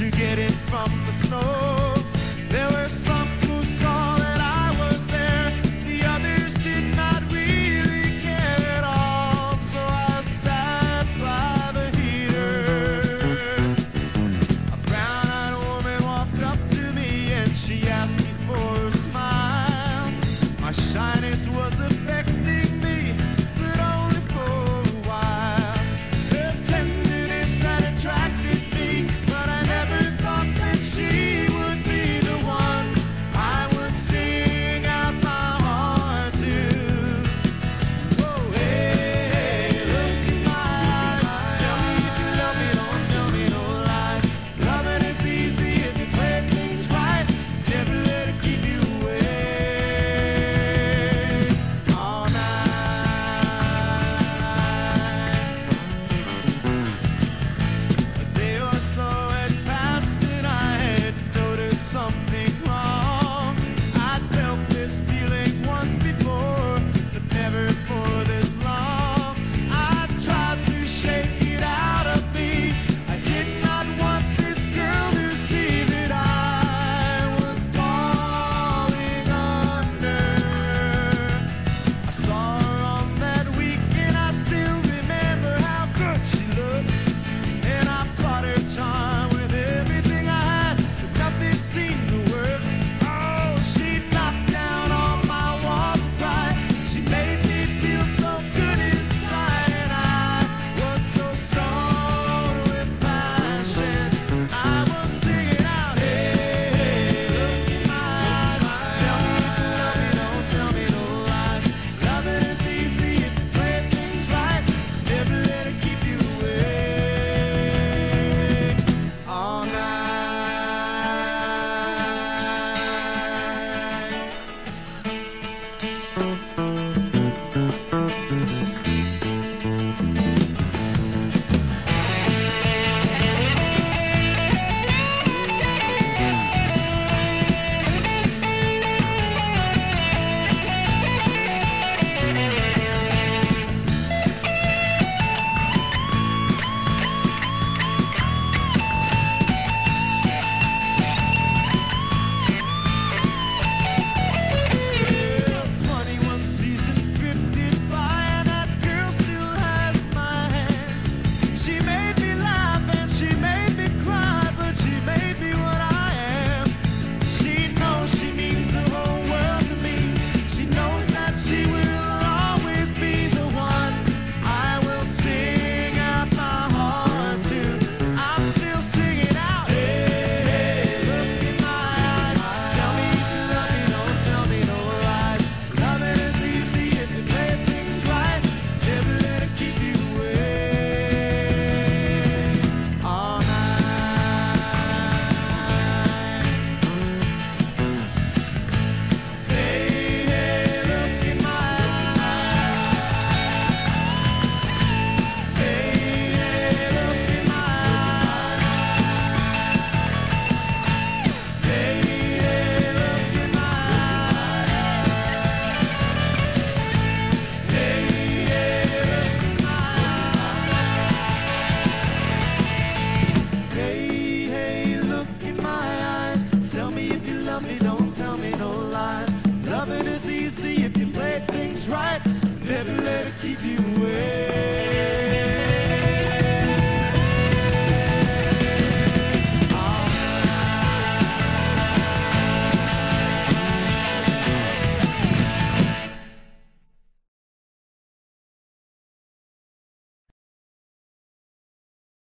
to get in from the snow. There were some who saw that I was there, the others did not really care at all, so I sat by the heater. A brown-eyed woman walked up to me and she asked me for a smile. My shyness was affecting me, but only for a while. Her tenderness had attracted me, but I never thought that she would be the one I would sing out my heart to. Oh, hey, look in my eyes. Tell me if you love me, don't tell me no lies. Loving is easy if you play things right. Never let it keep you away all night. A day or so had passed and I had noticed something wrong. I'd felt this feeling once before, but never for this long. I tried to shake it out of me. I did not want this girl to see that I was falling under. I saw her on that week and I still remember how good she looked. And I fought her charm with everything I had, but nothing seemed to work. Oh, she knocked down all my walls of pride. She made me feel so good inside, and I was so stoned with passion. I was singing out, hey, look in my eyes. Tell me if you love me, don't tell me no lies. Loving is easy if you play things right. Never let it keep you away all night. Well, 21 seasons drifted by and that girl still has my hand. She made me laugh and she made me cry, but she made me what I am. She knows she means the whole world to me. She knows that she will always be the one I will sing out my heart to. I'm still singing out, hey, look in my eyes. Tell me if you love me, don't tell me no lies. Loving is easy if you play things right. Never let it keep you away all night. Hey, hey, look in my eyes. Hey, hey, look in my eyes. Hey, hey, look in my eyes. Hey, hey, look in my eyes. Hey, hey, look in my eyes. Tell me if you love me, don't tell me no lies. Loving is easy if you play things right. Never let it keep you away.